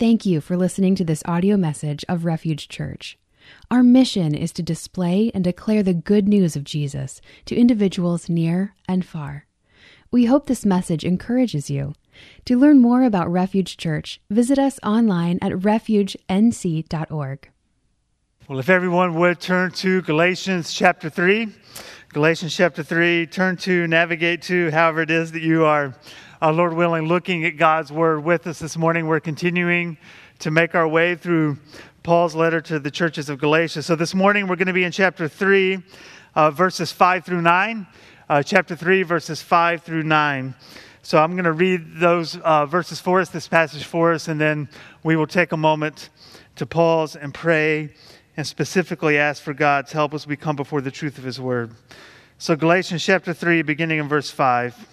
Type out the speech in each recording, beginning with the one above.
Thank you for listening to this audio message of Refuge Church. Our mission is to display and declare the good news of Jesus to individuals near and far. We hope this message encourages you. To learn more about Refuge Church, visit us online at refugenc.org. Well, if everyone would turn to Galatians chapter 3. Galatians chapter 3, turn to, navigate to, however it is that you are, Lord willing, looking at God's word with us this morning. We're continuing to make our way through Paul's letter to the churches of Galatia. So this morning we're going to be in chapter 3, verses 5 through 9. Chapter 3, verses 5 through 9. So I'm going to read those verses for us, this passage for us, and then we will take a moment to pause and pray and specifically ask for God's help as we come before the truth of His Word. So Galatians chapter 3, beginning in verse 5.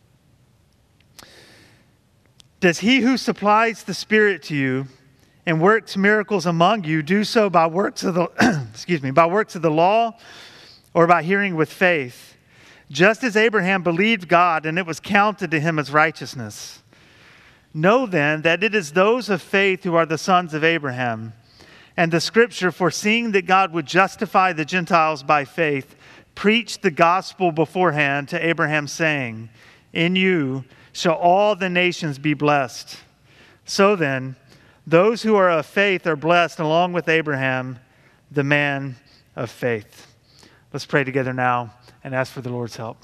Does He who supplies the Spirit to you and works miracles among you do so by works of the by works of the law or by hearing with faith? Just as Abraham believed God and it was counted to him as righteousness. Know then that it is those of faith who are the sons of Abraham. And the scripture, foreseeing that God would justify the Gentiles by faith, preached the gospel beforehand to Abraham, saying, in you shall all the nations be blessed. So then, those who are of faith are blessed along with Abraham, the man of faith. Let's pray together now and ask for the Lord's help.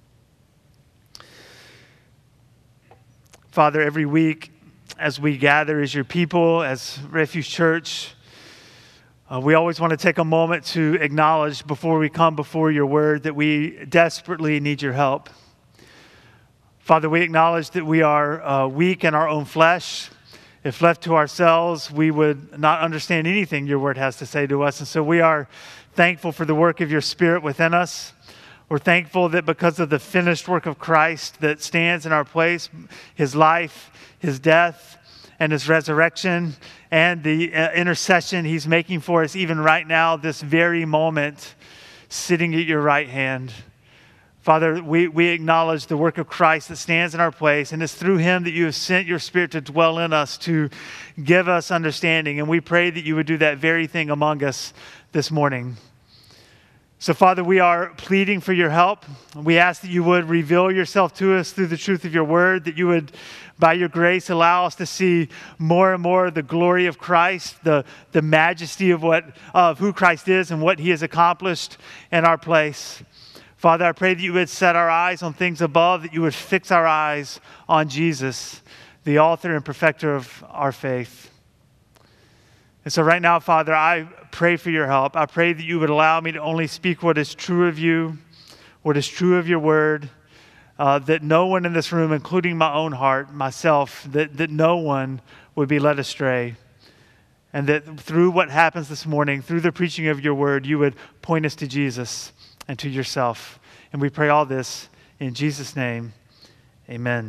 Father, every week as we gather as your people, as Refuge Church, we always want to take a moment to acknowledge before we come before your word that we desperately need your help. Father, we acknowledge that we are weak in our own flesh. If left to ourselves, we would not understand anything your word has to say to us. And so we are thankful for the work of your Spirit within us. We're thankful that because of the finished work of Christ that stands in our place, His life, His death, and His resurrection, and the intercession He's making for us even right now, this very moment, sitting at your right hand. Father, we acknowledge the work of Christ that stands in our place, and it's through Him that you have sent your Spirit to dwell in us, to give us understanding. And we pray that you would do that very thing among us this morning. So, Father, we are pleading for your help. We ask that you would reveal yourself to us through the truth of your word, that you would, by your grace, allow us to see more and more the glory of Christ, the majesty of who Christ is and what He has accomplished in our place. Father, I pray that you would set our eyes on things above, that you would fix our eyes on Jesus, the author and perfecter of our faith. And so right now, Father, I pray for your help. I pray that you would allow me to only speak what is true of you, what is true of your word, that no one in this room, including my own heart, myself, that no one would be led astray. And that through what happens this morning, through the preaching of your word, you would point us to Jesus and to yourself. And we pray all this in Jesus' name. Amen.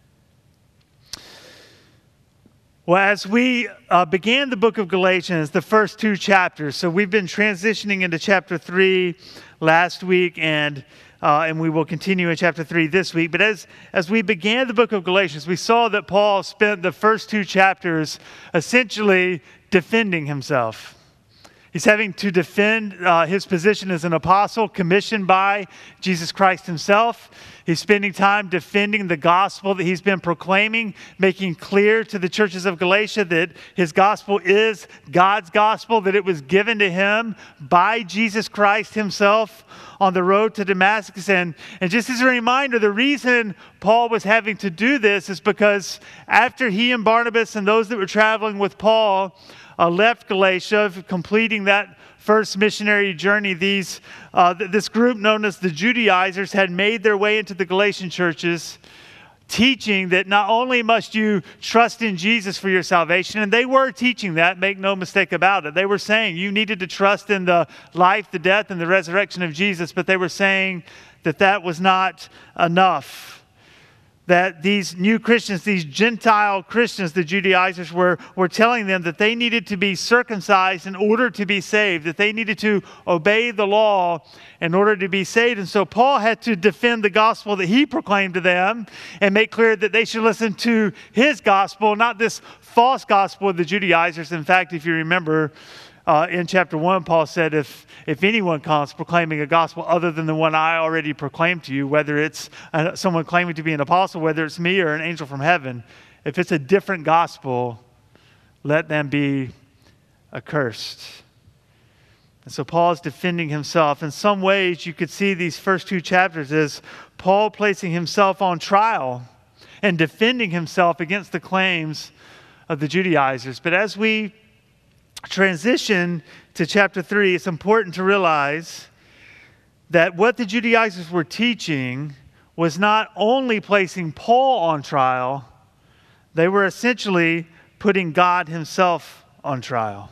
Well, as we began the book of Galatians, the first two chapters, so we've been transitioning into chapter 3 last week, and we will continue in chapter 3 this week. But as we began the book of Galatians, we saw that Paul spent the first two chapters essentially defending himself. He's having to defend his position as an apostle commissioned by Jesus Christ himself. He's spending time defending the gospel that he's been proclaiming, making clear to the churches of Galatia that his gospel is God's gospel, that it was given to him by Jesus Christ himself on the road to Damascus. And just as a reminder, the reason Paul was having to do this is because after he and Barnabas and those that were traveling with Paul left Galatia, completing that first missionary journey, this group known as the Judaizers had made their way into the Galatian churches, teaching that not only must you trust in Jesus for your salvation, and they were teaching that, make no mistake about it. They were saying you needed to trust in the life, the death, and the resurrection of Jesus, but they were saying that was not enough. that these new Christians, these Gentile Christians, the Judaizers, were telling them that they needed to be circumcised in order to be saved, that they needed to obey the law in order to be saved. And so Paul had to defend the gospel that he proclaimed to them and make clear that they should listen to his gospel, not this false gospel of the Judaizers. In fact, if you remember, in chapter 1, Paul said, if anyone comes proclaiming a gospel other than the one I already proclaimed to you, whether it's someone claiming to be an apostle, whether it's me or an angel from heaven, if it's a different gospel, let them be accursed. And so Paul is defending himself. In some ways, you could see these first two chapters as Paul placing himself on trial and defending himself against the claims of the Judaizers. But as we transition to chapter 3, it's important to realize that what the Judaizers were teaching was not only placing Paul on trial, they were essentially putting God himself on trial.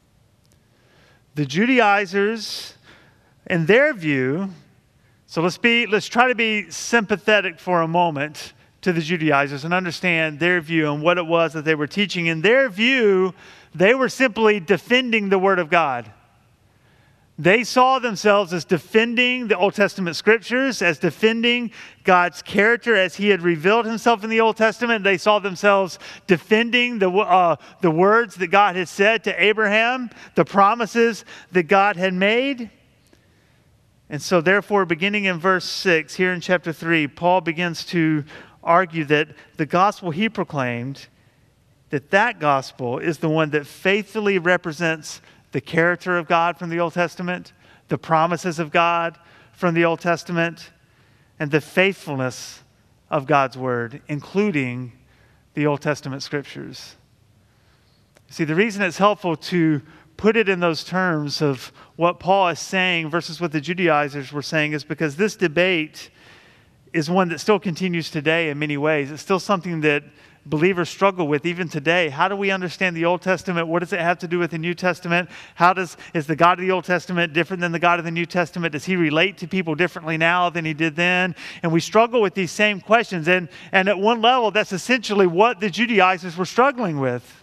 The Judaizers, in their view, so let's try to be sympathetic for a moment to the Judaizers and understand their view and what it was that they were teaching. In their view, they were simply defending the Word of God. They saw themselves as defending the Old Testament scriptures, as defending God's character as he had revealed himself in the Old Testament. They saw themselves defending the words that God had said to Abraham, the promises that God had made. And so therefore, beginning in verse 6, here in chapter 3, Paul begins to argue that the gospel he proclaimed, that gospel is the one that faithfully represents the character of God from the Old Testament, the promises of God from the Old Testament, and the faithfulness of God's word, including the Old Testament scriptures. See, the reason it's helpful to put it in those terms of what Paul is saying versus what the Judaizers were saying is because this debate is one that still continues today in many ways. It's still something that believers struggle with even today. How do we understand the Old Testament? What does it have to do with the New Testament? Is the God of the Old Testament different than the God of the New Testament? Does he relate to people differently now than he did then? And we struggle with these same questions. And at one level, that's essentially what the Judaizers were struggling with.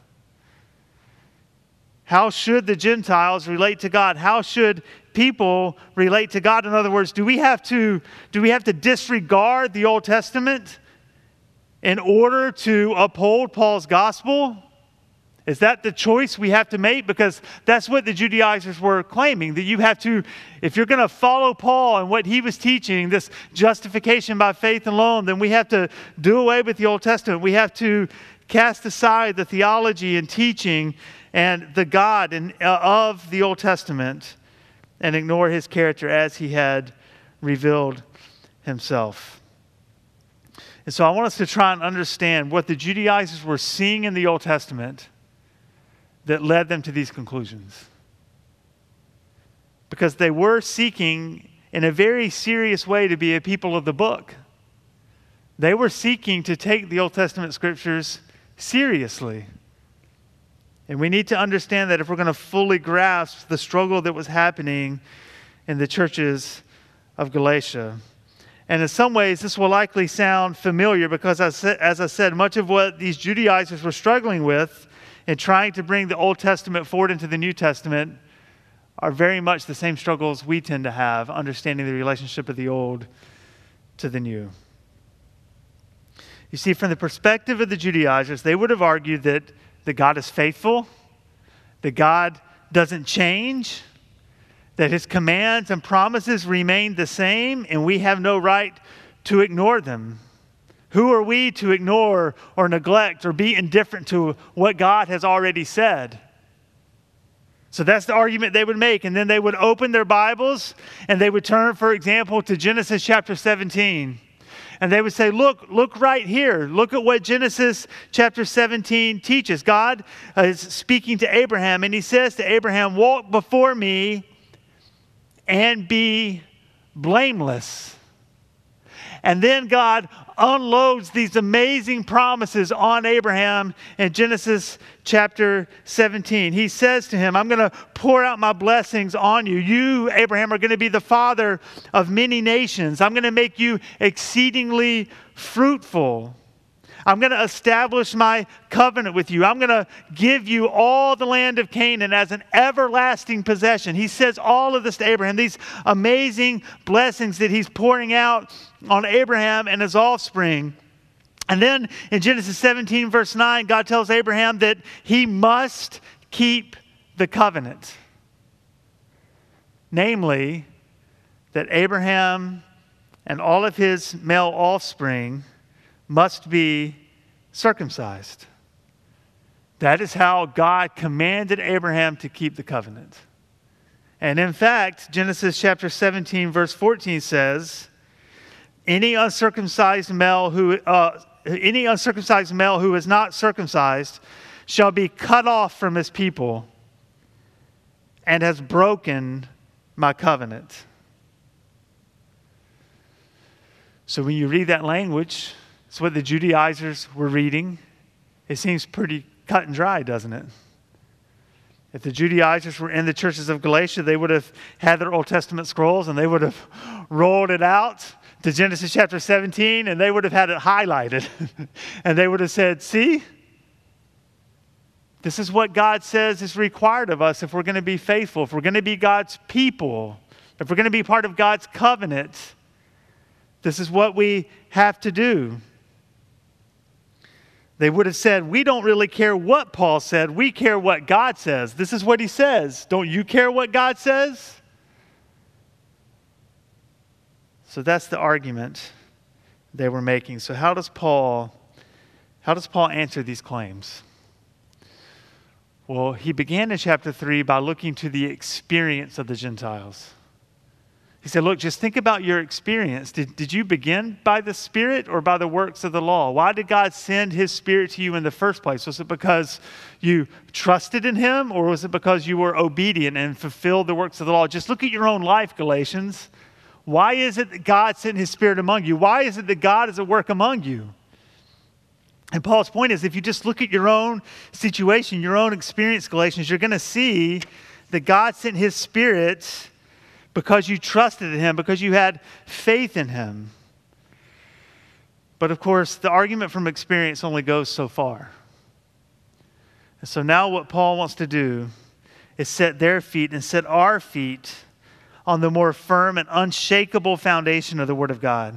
How should the Gentiles relate to God? How should people relate to God? In other words, do we have to disregard the Old Testament in order to uphold Paul's gospel? Is that the choice we have to make? Because that's what the Judaizers were claiming, that you have to, if you're going to follow Paul and what he was teaching, this justification by faith alone, then we have to do away with the Old Testament. We have to cast aside the theology and teaching and the God of the Old Testament and ignore his character as he had revealed himself. And so I want us to try and understand what the Judaizers were seeing in the Old Testament that led them to these conclusions. Because they were seeking in a very serious way to be a people of the book. They were seeking to take the Old Testament scriptures seriously. And we need to understand that if we're going to fully grasp the struggle that was happening in the churches of Galatia. And in some ways, this will likely sound familiar because, as I said, much of what these Judaizers were struggling with in trying to bring the Old Testament forward into the New Testament are very much the same struggles we tend to have, understanding the relationship of the Old to the New. You see, from the perspective of the Judaizers, they would have argued that God is faithful, that God doesn't change, that his commands and promises remain the same, and we have no right to ignore them. Who are we to ignore or neglect or be indifferent to what God has already said? So that's the argument they would make. And then they would open their Bibles and they would turn, for example, to Genesis chapter 17. And they would say, look right here. Look at what Genesis chapter 17 teaches. God is speaking to Abraham, and he says to Abraham, walk before me and be blameless. And then God unloads these amazing promises on Abraham in Genesis chapter 17. He says to him, I'm going to pour out my blessings on you. You, Abraham, are going to be the father of many nations. I'm going to make you exceedingly fruitful. I'm going to establish my covenant with you. I'm going to give you all the land of Canaan as an everlasting possession. He says all of this to Abraham, these amazing blessings that he's pouring out on Abraham and his offspring. And then in Genesis 17, verse 9, God tells Abraham that he must keep the covenant. Namely, that Abraham and all of his male offspring must be circumcised. That is how God commanded Abraham to keep the covenant. And in fact, Genesis chapter 17, verse 14 says, any uncircumcised male who is not circumcised shall be cut off from his people and has broken my covenant. So when you read that language, it's what the Judaizers were reading. It seems pretty cut and dry, doesn't it? If the Judaizers were in the churches of Galatia, they would have had their Old Testament scrolls and they would have rolled it out to Genesis chapter 17 and they would have had it highlighted. And they would have said, see, this is what God says is required of us if we're going to be faithful, if we're going to be God's people, if we're going to be part of God's covenant. This is what we have to do. They would have said, we don't really care what Paul said. We care what God says. This is what he says. Don't you care what God says? So that's the argument they were making. So how does Paul answer these claims? Well, he began in chapter 3 by looking to the experience of the Gentiles. He said, look, just think about your experience. Did you begin by the Spirit or by the works of the law? Why did God send his Spirit to you in the first place? Was it because you trusted in him, or was it because you were obedient and fulfilled the works of the law? Just look at your own life, Galatians. Why is it that God sent his Spirit among you? Why is it that God is at work among you? And Paul's point is, if you just look at your own situation, your own experience, Galatians, you're going to see that God sent his Spirit because you trusted in him, because you had faith in him. But of course, the argument from experience only goes so far. And so now what Paul wants to do is set their feet and set our feet on the more firm and unshakable foundation of the Word of God.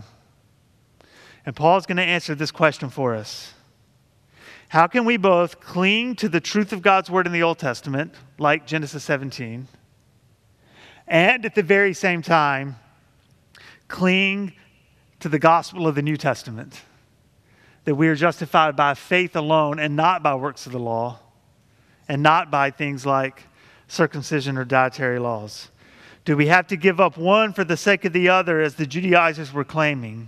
And Paul's going to answer this question for us. How can we both cling to the truth of God's Word in the Old Testament, like Genesis 17, and at the very same time, cling to the gospel of the New Testament, that we are justified by faith alone and not by works of the law, and not by things like circumcision or dietary laws? Do we have to give up one for the sake of the other, as the Judaizers were claiming?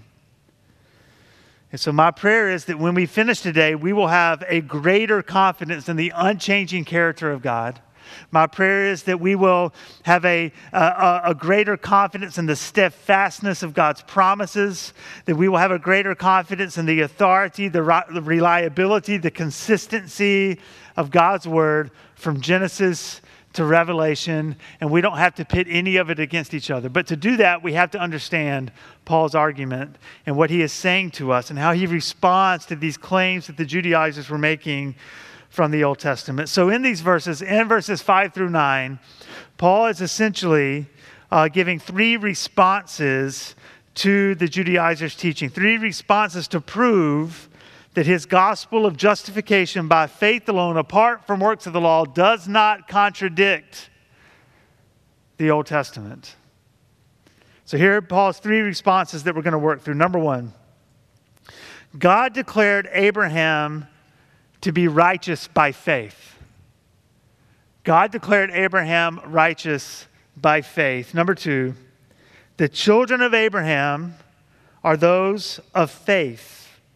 And so my prayer is that when we finish today, we will have a greater confidence in the unchanging character of God. My prayer is that we will have a greater confidence in the steadfastness of God's promises, that we will have a greater confidence in the authority, the reliability, the consistency of God's Word from Genesis to Revelation, and we don't have to pit any of it against each other. But to do that, we have to understand Paul's argument and what he is saying to us and how he responds to these claims that the Judaizers were making from the Old Testament. So in these verses, in verses 5 through 9, Paul is essentially giving three responses to the Judaizers' teaching, three responses to prove that his gospel of justification by faith alone, apart from works of the law, does not contradict the Old Testament. So here are Paul's three responses that we're going to work through. Number one, God declared Abraham to be righteous by faith. God declared Abraham righteous by faith. Number two, the children of Abraham are those of faith.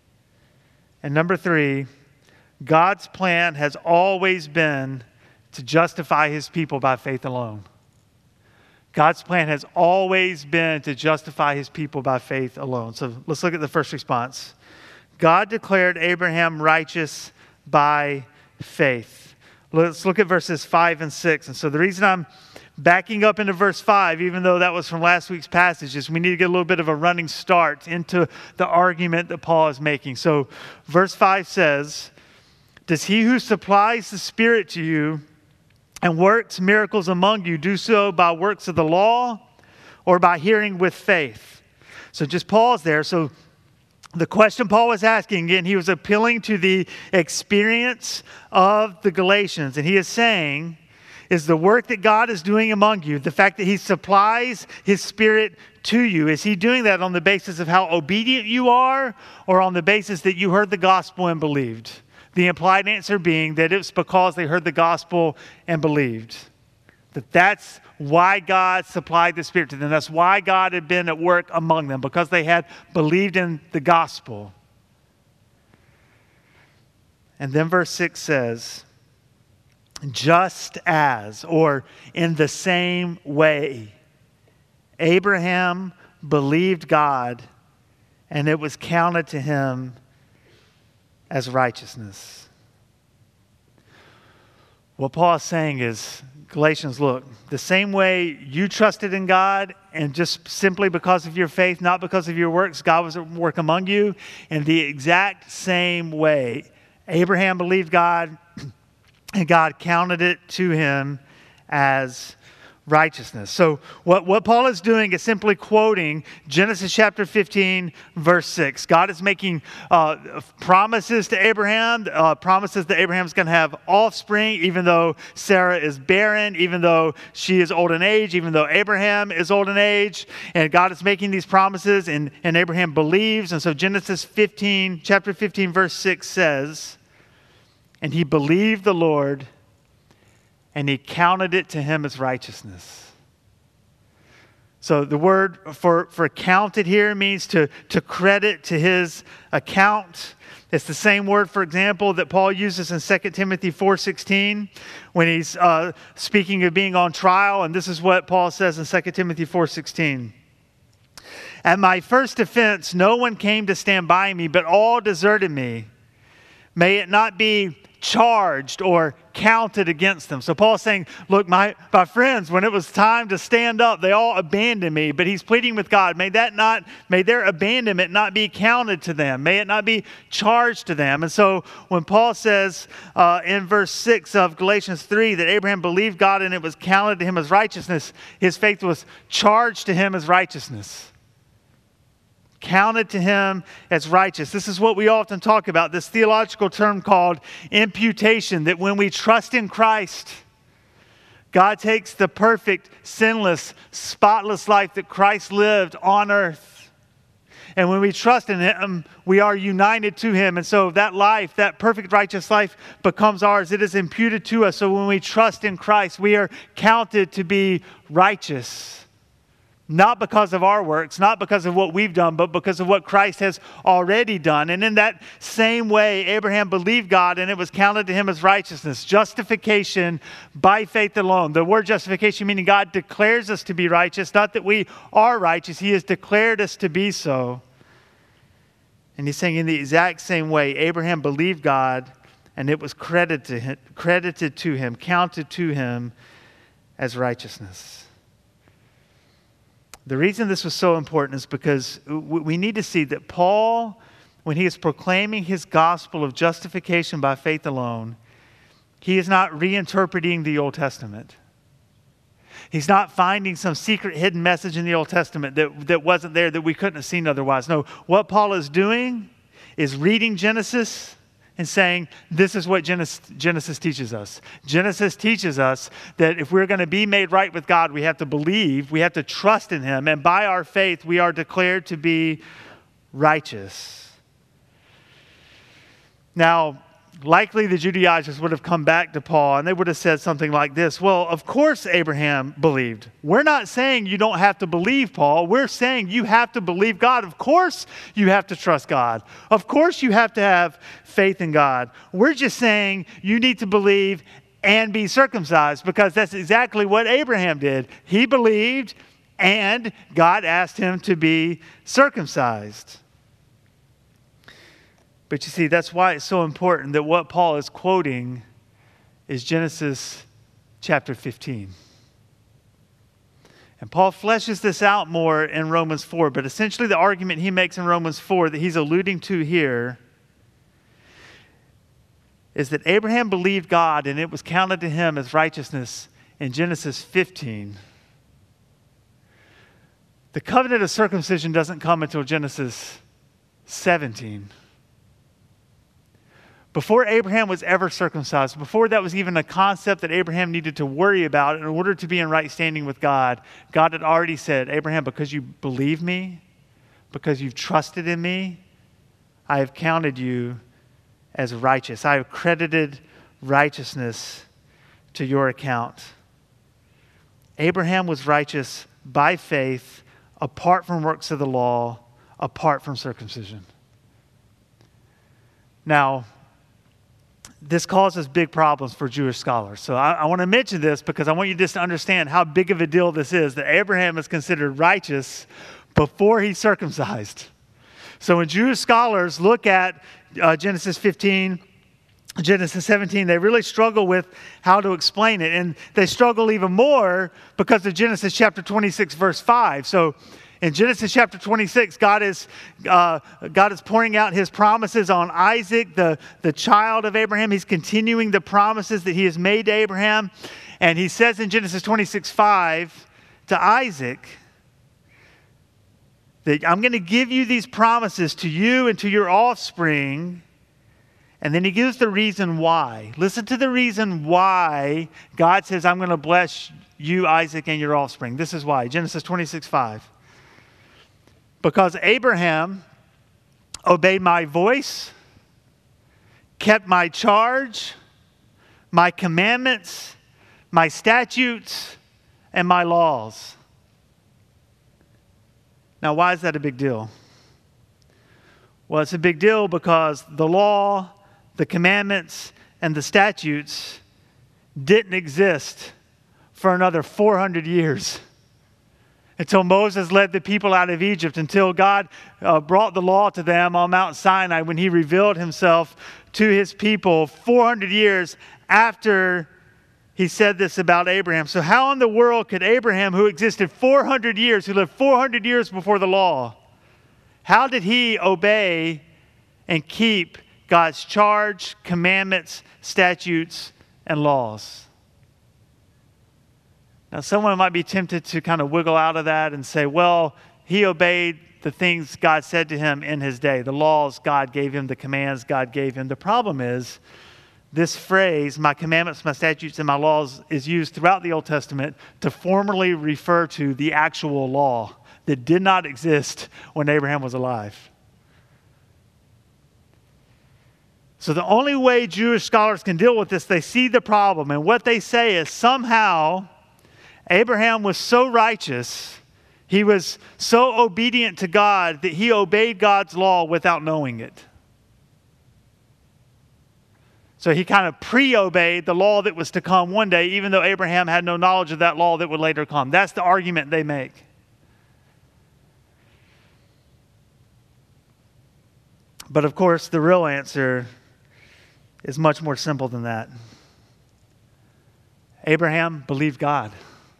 And number three, God's plan has always been to justify his people by faith alone. God's plan has always been to justify his people by faith alone. So let's look at the first response. God declared Abraham righteous by faith. Let's look at verses 5 and 6. And so the reason I'm backing up into verse 5, even though that was from last week's passage, is we need to get a little bit of a running start into the argument that Paul is making. So verse 5 says, "Does he who supplies the Spirit to you and works miracles among you do so by works of the law or by hearing with faith?" So just pause there. So the question Paul was asking, again, he was appealing to the experience of the Galatians. And he is saying, is the work that God is doing among you, the fact that he supplies his Spirit to you, is he doing that on the basis of how obedient you are, or on the basis that you heard the gospel and believed? The implied answer being that it's because they heard the gospel and believed. That's why God supplied the Spirit to them. That's why God had been at work among them, because they had believed in the gospel. And then verse 6 says, just as, or in the same way, Abraham believed God, and it was counted to him as righteousness. What Paul is saying is, Galatians, look, the same way you trusted in God, and just simply because of your faith, not because of your works, God was at work among you. In the exact same way, Abraham believed God, and God counted it to him as righteousness. So what Paul is doing is simply quoting Genesis chapter 15, verse 6. God is making promises to Abraham, promises that Abraham's going to have offspring, even though Sarah is barren, even though she is old in age, even though Abraham is old in age. And God is making these promises, and Abraham believes. And so Genesis 15, chapter 15, verse 6 says, "And he believed the Lord, and he counted it to him as righteousness." So the word for counted here means to credit to his account. It's the same word, for example, that Paul uses in 2 Timothy 4:16 when he's speaking of being on trial. And this is what Paul says in 2 Timothy 4:16. "At my first offense, no one came to stand by me, but all deserted me. May it not be charged or counted against them." So Paul's saying, look, my friends, when it was time to stand up, they all abandoned me. But he's pleading with God, may their abandonment not be counted to them. May it not be charged to them. And so when Paul says in verse 6 of Galatians 3 that Abraham believed God and it was counted to him as righteousness, his faith was charged to him as righteousness. Counted to him as righteous. This is what we often talk about, this theological term called imputation, that when we trust in Christ, God takes the perfect, sinless, spotless life that Christ lived on earth. And when we trust in him, we are united to him. And so that life, that perfect, righteous life becomes ours. It is imputed to us. So when we trust in Christ, we are counted to be righteous. Not because of our works, not because of what we've done, but because of what Christ has already done. And in that same way, Abraham believed God and it was counted to him as righteousness. Justification by faith alone. The word justification meaning God declares us to be righteous, not that we are righteous. He has declared us to be so. And he's saying in the exact same way, Abraham believed God and it was credited to him, counted to him as righteousness. The reason this was so important is because we need to see that Paul, when he is proclaiming his gospel of justification by faith alone, he is not reinterpreting the Old Testament. He's not finding some secret hidden message in the Old Testament that wasn't there, that we couldn't have seen otherwise. No, what Paul is doing is reading Genesis and saying, this is what Genesis teaches us. Genesis teaches us that if we're going to be made right with God, we have to believe, we have to trust in him, and by our faith, we are declared to be righteous. Now, likely the Judaizers would have come back to Paul and they would have said something like this. Well, of course Abraham believed. We're not saying you don't have to believe, Paul. We're saying you have to believe God. Of course you have to trust God. Of course you have to have faith in God. We're just saying you need to believe and be circumcised, because that's exactly what Abraham did. He believed, and God asked him to be circumcised. But you see, that's why it's so important that what Paul is quoting is Genesis chapter 15. And Paul fleshes this out more in Romans 4, but essentially the argument he makes in Romans 4 that he's alluding to here is that Abraham believed God and it was counted to him as righteousness in Genesis 15. The covenant of circumcision doesn't come until Genesis 17. Before Abraham was ever circumcised, before that was even a concept that Abraham needed to worry about in order to be in right standing with God, God had already said, Abraham, because you believe me, because you've trusted in me, I have counted you as righteous. I have credited righteousness to your account. Abraham was righteous by faith, apart from works of the law, apart from circumcision. Now, this causes big problems for Jewish scholars. So I want to mention this because I want you just to understand how big of a deal this is, that Abraham is considered righteous before he's circumcised. So when Jewish scholars look at Genesis 15, Genesis 17, they really struggle with how to explain it. And they struggle even more because of Genesis chapter 26, verse 5. So in Genesis chapter 26, God is pouring out his promises on Isaac, the child of Abraham. He's continuing the promises that he has made to Abraham. And he says in Genesis 26:5 to Isaac that I'm going to give you these promises to you and to your offspring. And then he gives the reason why. Listen to the reason why God says, I'm going to bless you, Isaac, and your offspring. This is why. Genesis 26:5. Because Abraham obeyed my voice, kept my charge, my commandments, my statutes, and my laws. Now, why is that a big deal? Well, it's a big deal because the law, the commandments, and the statutes didn't exist for another 400 years. Until Moses led the people out of Egypt, until God brought the law to them on Mount Sinai when he revealed himself to his people 400 years after he said this about Abraham. So how in the world could Abraham, who existed 400 years, who lived 400 years before the law, how did he obey and keep God's charge, commandments, statutes, and laws? Now, someone might be tempted to kind of wiggle out of that and say, well, he obeyed the things God said to him in his day, the laws God gave him, the commands God gave him. The problem is this phrase, my commandments, my statutes, and my laws, is used throughout the Old Testament to formally refer to the actual law that did not exist when Abraham was alive. So the only way Jewish scholars can deal with this, they see the problem, and what they say is somehow Abraham was so righteous, he was so obedient to God that he obeyed God's law without knowing it. So he kind of pre-obeyed the law that was to come one day, even though Abraham had no knowledge of that law that would later come. That's the argument they make. But of course, the real answer is much more simple than that. Abraham believed God.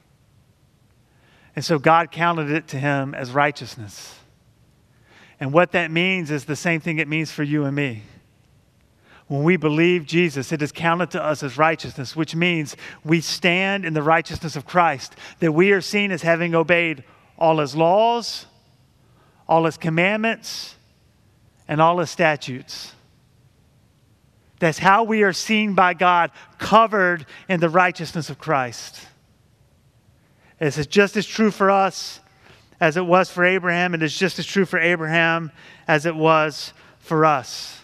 And so God counted it to him as righteousness. And what that means is the same thing it means for you and me. When we believe Jesus, it is counted to us as righteousness, which means we stand in the righteousness of Christ, that we are seen as having obeyed all his laws, all his commandments, and all his statutes. That's how we are seen by God, covered in the righteousness of Christ. This is just as true for us as it was for Abraham. It is just as true for Abraham as it was for us.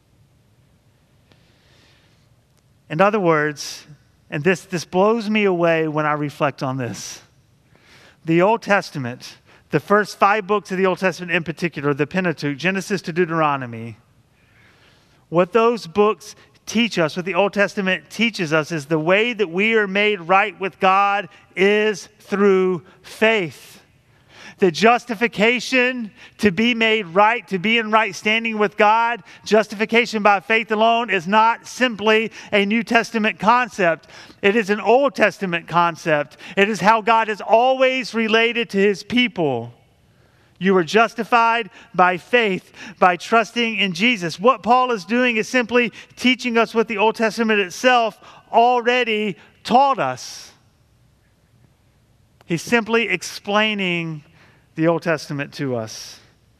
In other words, and this blows me away when I reflect on this. The Old Testament, the first 5 books of the Old Testament in particular, the Pentateuch, Genesis to Deuteronomy, what those books teach us, what the Old Testament teaches us, is the way that we are made right with God is through faith. The justification, to be made right, to be in right standing with God, justification by faith alone is not simply a New Testament concept. It is an Old Testament concept. It is how God has always related to his people. You were justified by faith, by trusting in Jesus. What Paul is doing is simply teaching us what the Old Testament itself already taught us. He's simply explaining the Old Testament to us.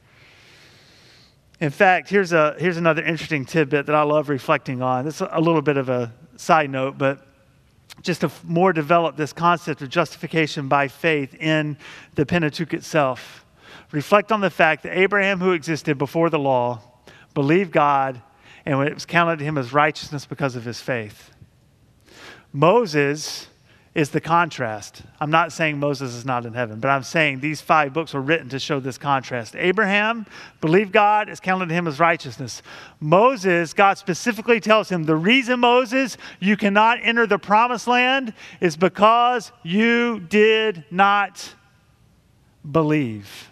In fact, here's another interesting tidbit that I love reflecting on. This is a little bit of a side note, but just to more develop this concept of justification by faith in the Pentateuch itself. Reflect on the fact that Abraham, who existed before the law, believed God, and it was counted to him as righteousness because of his faith. Moses is the contrast. I'm not saying Moses is not in heaven, but I'm saying these 5 books were written to show this contrast. Abraham believed God, is counted to him as righteousness. Moses, God specifically tells him, the reason, Moses, you cannot enter the promised land is because you did not believe.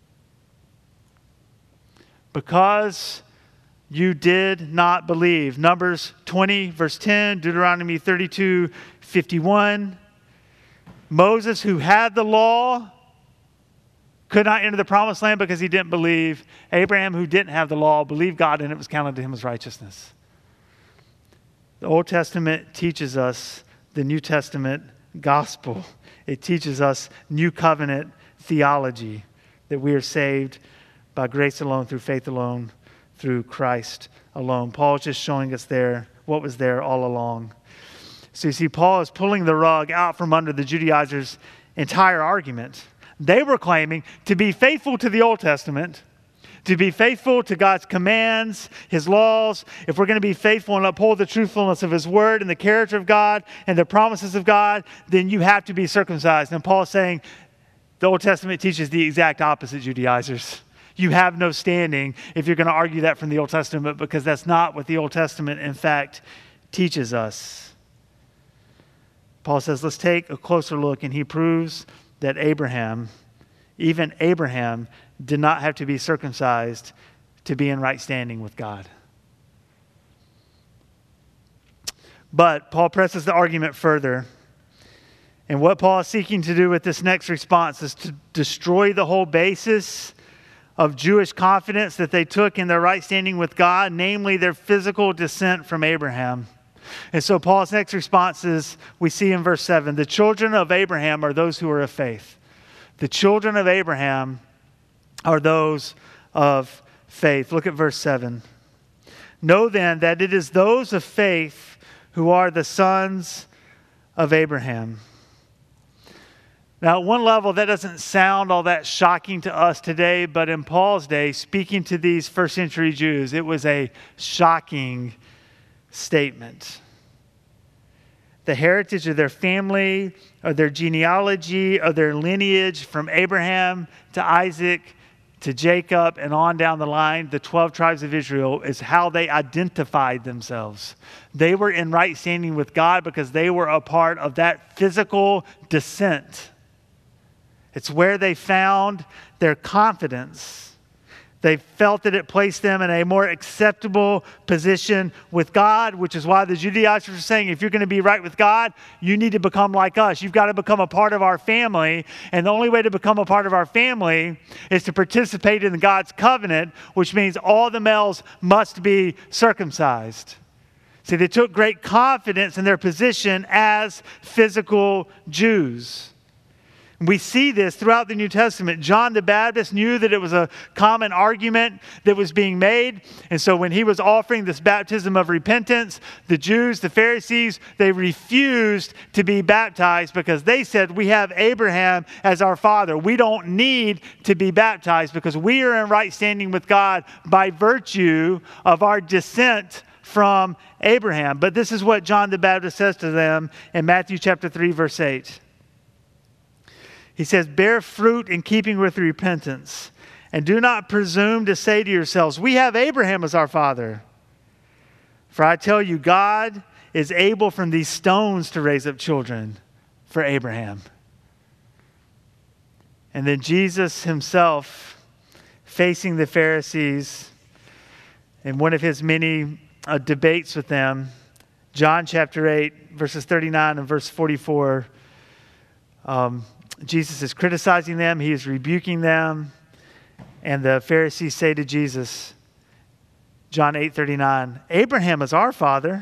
Because you did not believe. Numbers 20, verse 10, Deuteronomy 32, 51. Moses, who had the law, could not enter the promised land because he didn't believe. Abraham, who didn't have the law, believed God, and it was counted to him as righteousness. The Old Testament teaches us the New Testament gospel. It teaches us new covenant theology, that we are saved by grace alone, through faith alone, through Christ alone. Paul is just showing us there what was there all along. So you see, Paul is pulling the rug out from under the Judaizers' entire argument. They were claiming to be faithful to the Old Testament, to be faithful to God's commands, his laws. If we're going to be faithful and uphold the truthfulness of his word and the character of God and the promises of God, then you have to be circumcised. And Paul is saying the Old Testament teaches the exact opposite, Judaizers. You have no standing if you're going to argue that from the Old Testament, because that's not what the Old Testament, in fact, teaches us. Paul says, let's take a closer look, and he proves that Abraham, even Abraham, did not have to be circumcised to be in right standing with God. But Paul presses the argument further. And what Paul is seeking to do with this next response is to destroy the whole basis of Jewish confidence that they took in their right standing with God, namely their physical descent from Abraham. And so Paul's next response is, we see in verse 7, the children of Abraham are those who are of faith. The children of Abraham are those of faith. Look at verse 7. Know then that it is those of faith who are the sons of Abraham. Now, at one level, that doesn't sound all that shocking to us today, but in Paul's day, speaking to these first century Jews, it was a shocking statement. The heritage of their family, or their genealogy, or their lineage from Abraham to Isaac to Jacob and on down the line, the 12 tribes of Israel, is how they identified themselves. They were in right standing with God because they were a part of that physical descent. It's where they found their confidence. They felt that it placed them in a more acceptable position with God, which is why the Judaizers are saying, if you're going to be right with God, you need to become like us. You've got to become a part of our family. And the only way to become a part of our family is to participate in God's covenant, which means all the males must be circumcised. See, they took great confidence in their position as physical Jews. We see this throughout the New Testament. John the Baptist knew that it was a common argument that was being made. And so when he was offering this baptism of repentance, the Jews, the Pharisees, they refused to be baptized because they said, we have Abraham as our father. We don't need to be baptized because we are in right standing with God by virtue of our descent from Abraham. But this is what John the Baptist says to them in Matthew chapter 3, verse 8. He says, bear fruit in keeping with repentance, and do not presume to say to yourselves, we have Abraham as our father. For I tell you, God is able from these stones to raise up children for Abraham. And then Jesus himself, facing the Pharisees in one of his many debates with them, John chapter 8, verses 39 and verse 44, Jesus is criticizing them. He is rebuking them. And the Pharisees say to Jesus, John 8:39, Abraham is our father.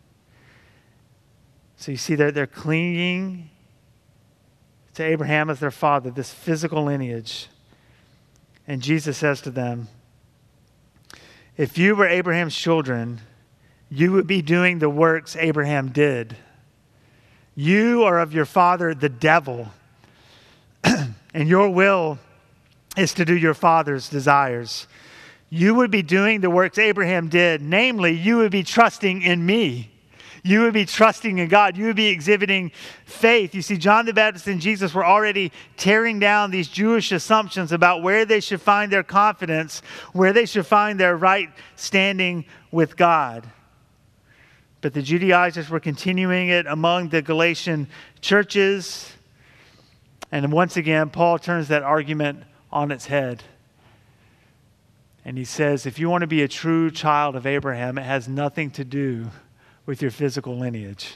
So you see they're clinging to Abraham as their father, this physical lineage. And Jesus says to them, if you were Abraham's children, you would be doing the works Abraham did. You are of your father, the devil, and your will is to do your father's desires. You would be doing the works Abraham did. Namely, you would be trusting in me. You would be trusting in God. You would be exhibiting faith. You see, John the Baptist and Jesus were already tearing down these Jewish assumptions about where they should find their confidence, where they should find their right standing with God. But the Judaizers were continuing it among the Galatian churches. And once again, Paul turns that argument on its head. And he says, if you want to be a true child of Abraham, it has nothing to do with your physical lineage.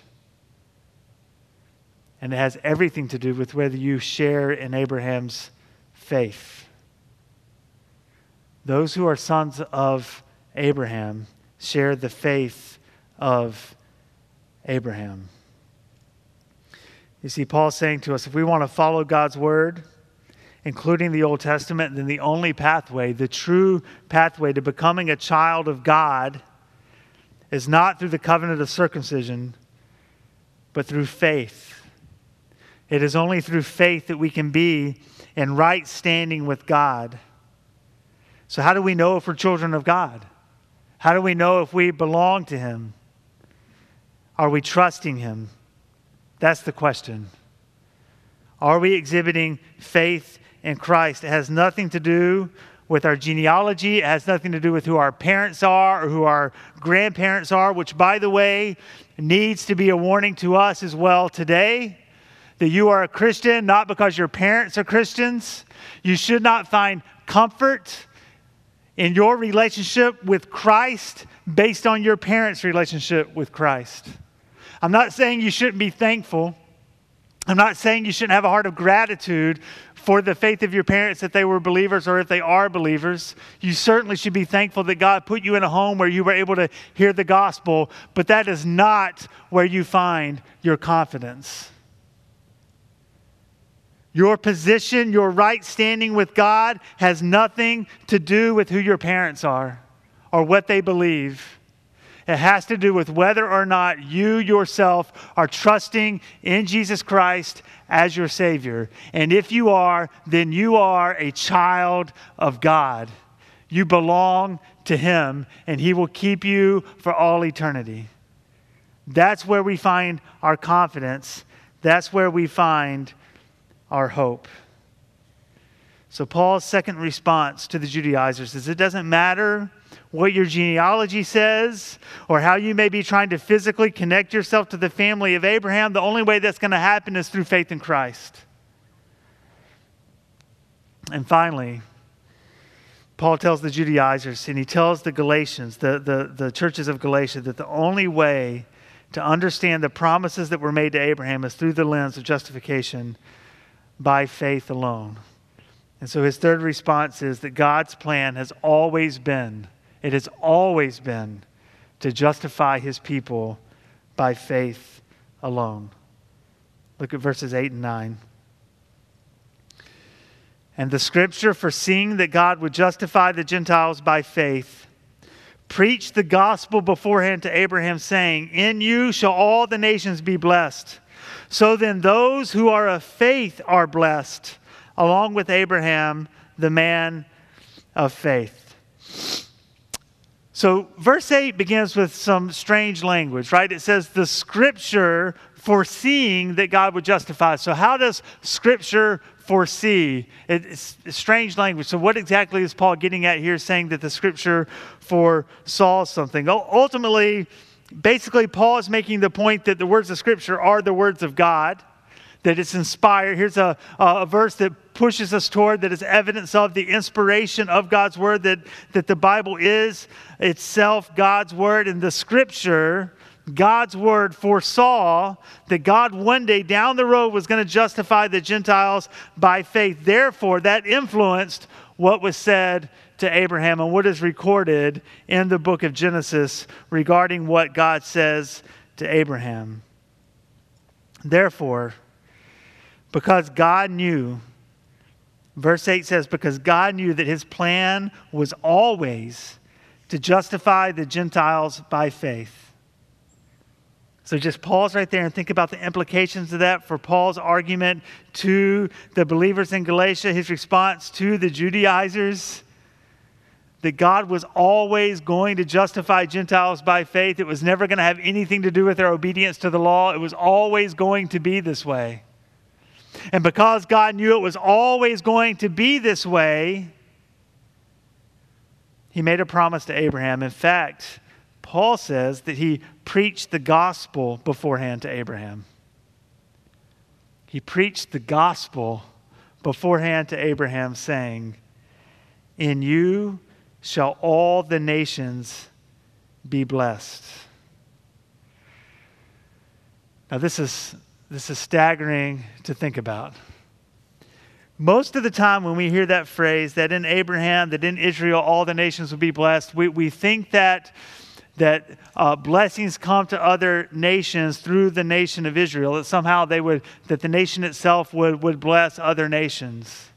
And it has everything to do with whether you share in Abraham's faith. Those who are sons of Abraham share the faith of Abraham. You see, Paul's saying to us, if we want to follow God's word, including the Old Testament, then the only pathway, the true pathway to becoming a child of God is not through the covenant of circumcision, but through faith. It is only through faith that we can be in right standing with God. So how do we know if we're children of God? How do we know if we belong to Him? Are we trusting Him? That's the question. Are we exhibiting faith in Christ? It has nothing to do with our genealogy. It has nothing to do with who our parents are or who our grandparents are, which, by the way, needs to be a warning to us as well today, that you are a Christian not because your parents are Christians. You should not find comfort in your relationship with Christ based on your parents' relationship with Christ. I'm not saying you shouldn't be thankful. I'm not saying you shouldn't have a heart of gratitude for the faith of your parents that they were believers or if they are believers. You certainly should be thankful that God put you in a home where you were able to hear the gospel, but that is not where you find your confidence. Your position, your right standing with God has nothing to do with who your parents are or what they believe. It has to do with whether or not you yourself are trusting in Jesus Christ as your Savior. And if you are, then you are a child of God. You belong to Him, and He will keep you for all eternity. That's where we find our confidence. That's where we find our hope. So Paul's second response to the Judaizers is it doesn't matter what your genealogy says or how you may be trying to physically connect yourself to the family of Abraham. The only way that's going to happen is through faith in Christ. And finally, Paul tells the Judaizers and he tells the Galatians, the churches of Galatia, that the only way to understand the promises that were made to Abraham is through the lens of justification by faith alone. And so his third response is that God's plan has always been, it has always been to justify His people by faith alone. Look at verses 8 and 9. And the scripture, foreseeing that God would justify the Gentiles by faith, preached the gospel beforehand to Abraham, saying, in you shall all the nations be blessed. So then those who are of faith are blessed, along with Abraham, the man of faith. So verse 8 begins with some strange language, right? It says, the scripture, foreseeing that God would justify. So how does Scripture foresee? It's strange language. So what exactly is Paul getting at here, saying that the Scripture foresaw something? Ultimately, basically, Paul is making the point that the words of Scripture are the words of God, that it's inspired. Here's a verse that pushes us toward that is evidence of the inspiration of God's word, that the Bible is itself God's word. And the Scripture, God's word, foresaw that God one day down the road was going to justify the Gentiles by faith. Therefore, that influenced what was said to Abraham and what is recorded in the book of Genesis regarding what God says to Abraham. Therefore, because God knew, verse 8 says, because God knew that his plan was always to justify the Gentiles by faith. So just pause right there and think about the implications of that for Paul's argument to the believers in Galatia, his response to the Judaizers, that God was always going to justify Gentiles by faith. It was never going to have anything to do with their obedience to the law. It was always going to be this way. And because God knew it was always going to be this way, he made a promise to Abraham. In fact, Paul says that he preached the gospel beforehand to Abraham. He preached the gospel beforehand to Abraham, saying, "In you shall all the nations be blessed." Now this is staggering to think about. Most of the time when we hear that phrase, that in Abraham, that in Israel, all the nations will be blessed, we think that blessings come to other nations through the nation of Israel, that somehow that the nation itself would bless other nations.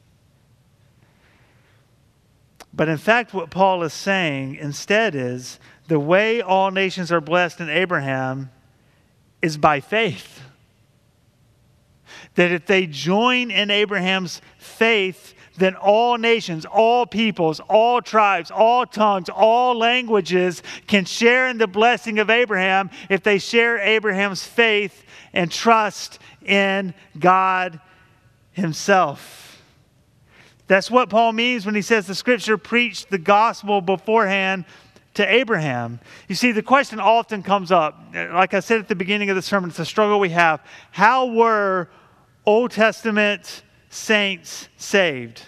But in fact, what Paul is saying instead is the way all nations are blessed in Abraham is by faith. That if they join in Abraham's faith, then all nations, all peoples, all tribes, all tongues, all languages can share in the blessing of Abraham if they share Abraham's faith and trust in God himself. That's what Paul means when he says the Scripture preached the gospel beforehand to Abraham. You see, the question often comes up, like I said at the beginning of the sermon, it's a struggle we have. How were Old Testament saints saved?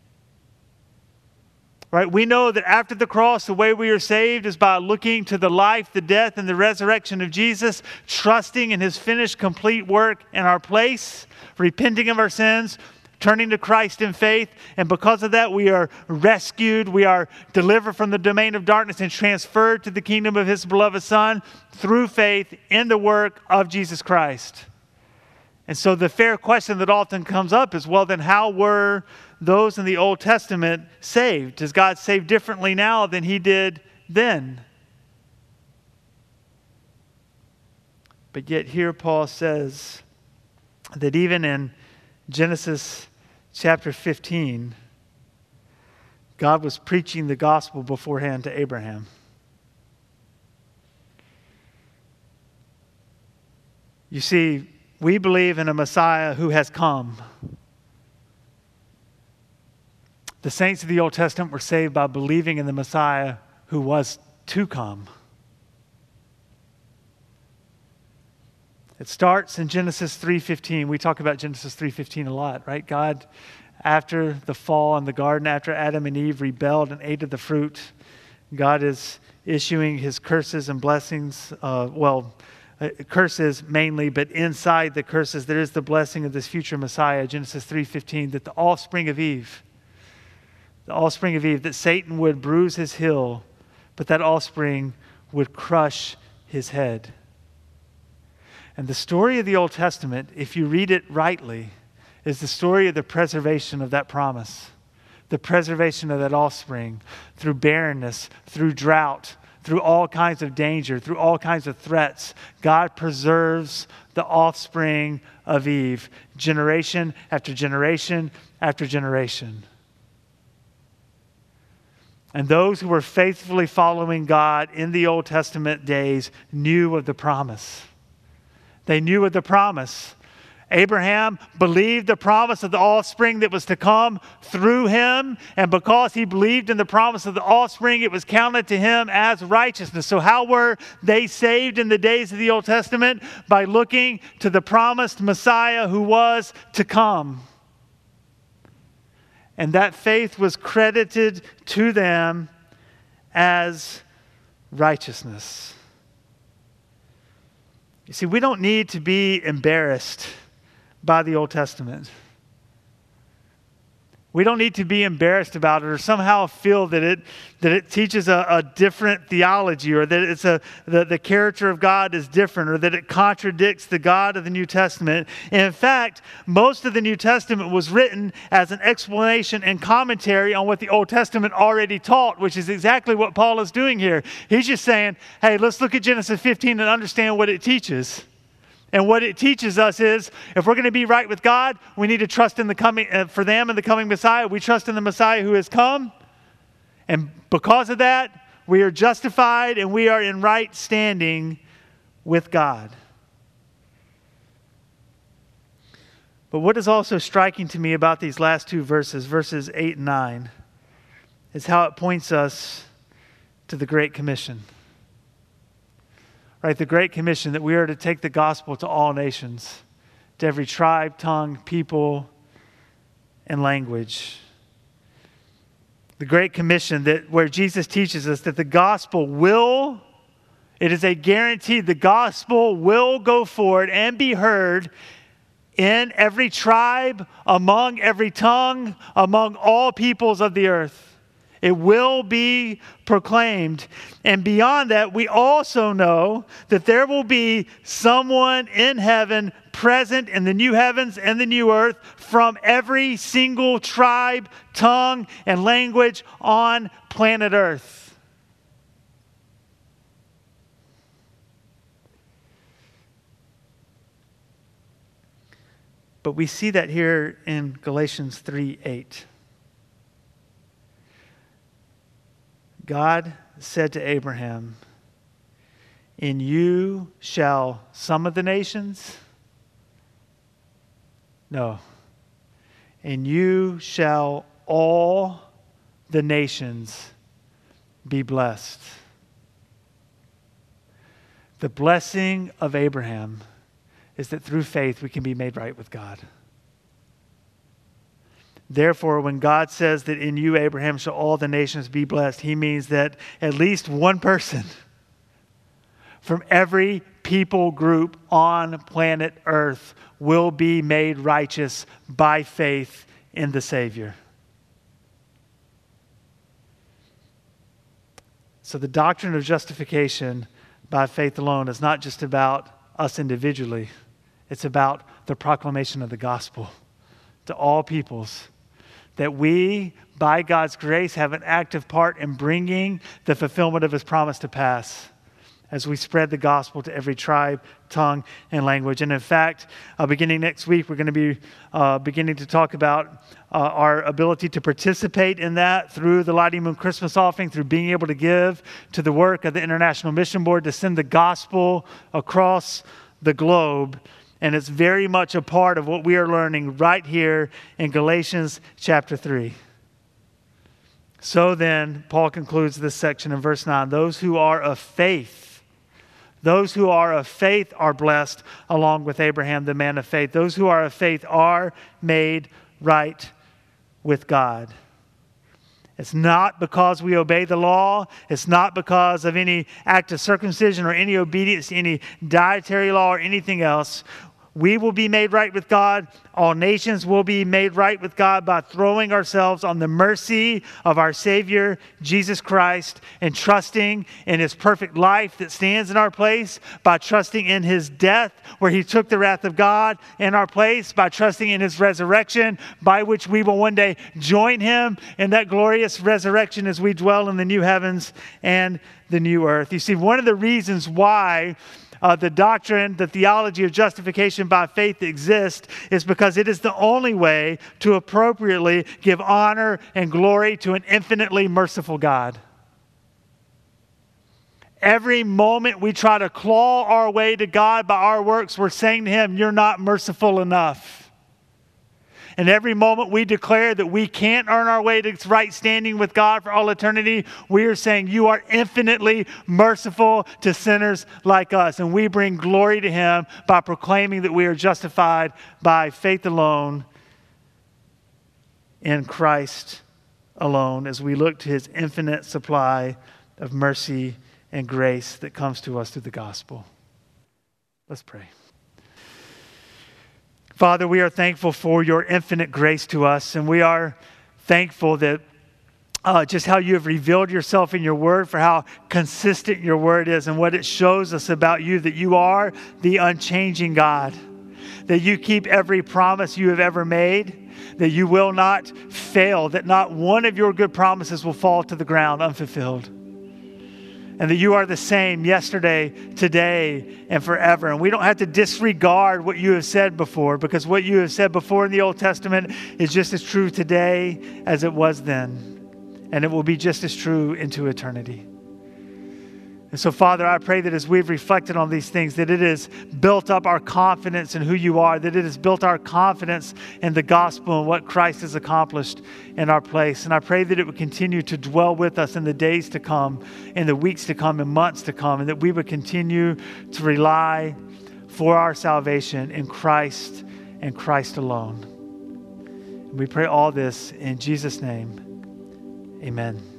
Right? We know that after the cross, the way we are saved is by looking to the life, the death, and the resurrection of Jesus, trusting in his finished, complete work in our place, repenting of our sins, turning to Christ in faith, and because of that, we are rescued, we are delivered from the domain of darkness and transferred to the kingdom of his beloved Son through faith in the work of Jesus Christ. And so the fair question that often comes up is, well, then how were those in the Old Testament saved? Does God save differently now than he did then? But yet here Paul says that even in Genesis chapter 15, God was preaching the gospel beforehand to Abraham. You see, we believe in a Messiah who has come. The saints of the Old Testament were saved by believing in the Messiah who was to come. It starts in Genesis 3:15. We talk about Genesis 3:15 a lot, right? God, after the fall in the garden, after Adam and Eve rebelled and ate of the fruit, God is issuing his curses and blessings. Curses mainly, but inside the curses, there is the blessing of this future Messiah, Genesis 3:15, that the offspring of Eve, that Satan would bruise his heel, but that offspring would crush his head. And the story of the Old Testament, if you read it rightly, is the story of the preservation of that promise, the preservation of that offspring through barrenness, through drought, through all kinds of danger, through all kinds of threats. God preserves the offspring of Eve, generation after generation after generation. And those who were faithfully following God in the Old Testament days knew of the promise. They knew of the promise. Abraham believed the promise of the offspring that was to come through him, and because he believed in the promise of the offspring, it was counted to him as righteousness. So how were they saved in the days of the Old Testament? By looking to the promised Messiah who was to come. And that faith was credited to them as righteousness. You see, we don't need to be embarrassed by the Old Testament. We don't need to be embarrassed about it or somehow feel that it teaches a different theology, or that it's the character of God is different, or that it contradicts the God of the New Testament. And in fact, most of the New Testament was written as an explanation and commentary on what the Old Testament already taught, which is exactly what Paul is doing here. He's just saying, hey, let's look at Genesis 15 and understand what it teaches. And what it teaches us is, if we're going to be right with God, we need to trust in the coming, for them and the coming Messiah. We trust in the Messiah who has come. And because of that, we are justified and we are in right standing with God. But what is also striking to me about these last two verses, verses 8 and 9, is how it points us to the Great Commission. Right, the Great Commission, that we are to take the gospel to all nations, to every tribe, tongue, people, and language. The Great Commission, that where Jesus teaches us that the gospel it is a guarantee, the gospel will go forward and be heard in every tribe, among every tongue, among all peoples of the earth. It will be proclaimed. And beyond that, we also know that there will be someone in heaven present in the new heavens and the new earth from every single tribe, tongue, and language on planet Earth. But we see that here in Galatians 3:8. God said to Abraham, in you shall some of the nations? No. In you shall all the nations be blessed. The blessing of Abraham is that through faith we can be made right with God. Therefore, when God says that in you, Abraham, shall all the nations be blessed, he means that at least one person from every people group on planet Earth will be made righteous by faith in the Savior. So the doctrine of justification by faith alone is not just about us individually. It's about the proclamation of the gospel to all peoples, that we, by God's grace, have an active part in bringing the fulfillment of his promise to pass as we spread the gospel to every tribe, tongue, and language. And in fact, beginning next week, we're going to be beginning to talk about our ability to participate in that through the Lighting Moon Christmas offering, through being able to give to the work of the International Mission Board to send the gospel across the globe. And it's very much a part of what we are learning right here in Galatians chapter 3. So then, Paul concludes this section in verse 9. Those who are of faith are blessed along with Abraham, the man of faith. Those who are of faith are made right with God. It's not because we obey the law. It's not because of any act of circumcision or any obedience to any dietary law or anything else. We will be made right with God. All nations will be made right with God by throwing ourselves on the mercy of our Savior, Jesus Christ, and trusting in his perfect life that stands in our place, by trusting in his death where he took the wrath of God in our place, by trusting in his resurrection, by which we will one day join him in that glorious resurrection as we dwell in the new heavens and the new earth. You see, one of the reasons why the doctrine, the theology of justification by faith exists is because it is the only way to appropriately give honor and glory to an infinitely merciful God. Every moment we try to claw our way to God by our works, we're saying to him, you're not merciful enough. And every moment we declare that we can't earn our way to right standing with God for all eternity, we are saying you are infinitely merciful to sinners like us. And we bring glory to him by proclaiming that we are justified by faith alone in Christ alone, as we look to his infinite supply of mercy and grace that comes to us through the gospel. Let's pray. Father, we are thankful for your infinite grace to us, and we are thankful that just how you have revealed yourself in your word, for how consistent your word is and what it shows us about you, that you are the unchanging God, that you keep every promise you have ever made, that you will not fail, that not one of your good promises will fall to the ground unfulfilled. And that you are the same yesterday, today, and forever. And we don't have to disregard what you have said before, because what you have said before in the Old Testament is just as true today as it was then. And it will be just as true into eternity. And so, Father, I pray that as we've reflected on these things, that it has built up our confidence in who you are, that it has built our confidence in the gospel and what Christ has accomplished in our place. And I pray that it would continue to dwell with us in the days to come, in the weeks to come, and months to come, and that we would continue to rely for our salvation in Christ and Christ alone. And we pray all this in Jesus' name. Amen.